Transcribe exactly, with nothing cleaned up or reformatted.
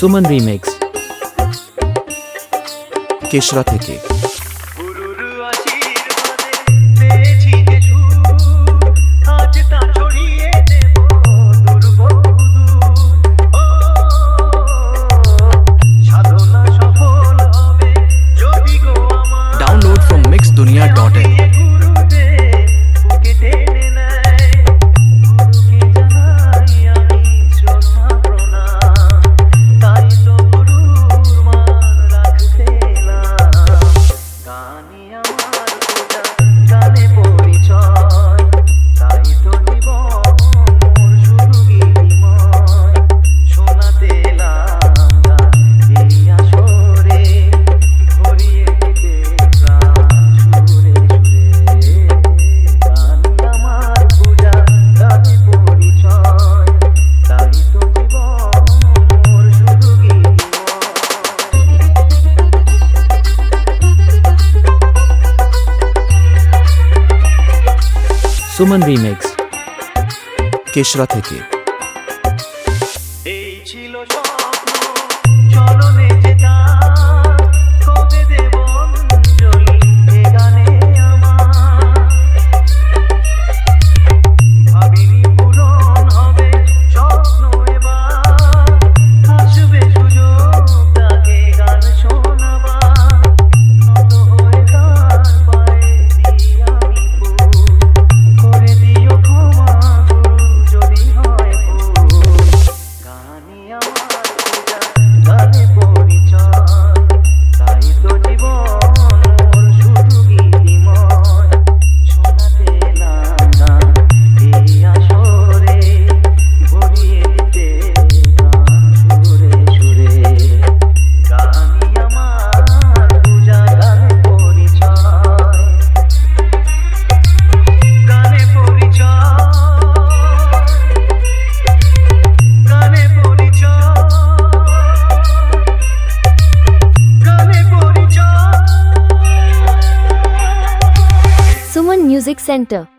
Suman remix কেশরা থেকে। Download from mix dunia dot in. Suman remix কেশরা থেকে। এই ছিল স্বপ্ন চলনে যেটা কবে দেব অঞ্জলি এ গানে আমার ভাবিনি পূরণ হবে স্বপ্ন এবার আসবে সুযোগ তাকে গান শোনাবার নত হয়ে তার পায়ে দিই আমি ফুল করে দিও ক্ষমা গুরু যদি হয় ভুল গানই আমার পূজা গানে পরিচয় তাই তো জীবন মোর শুধু গীতিময় শোনাতে এলাম গান এই আসরে ভরিয়ে দিতে গান সুরে সুরে গানই আমার পূজা গানে পরিচয় গানে পরিচয় গানে পরিচয় গানে পরিচয় Suman Music Center.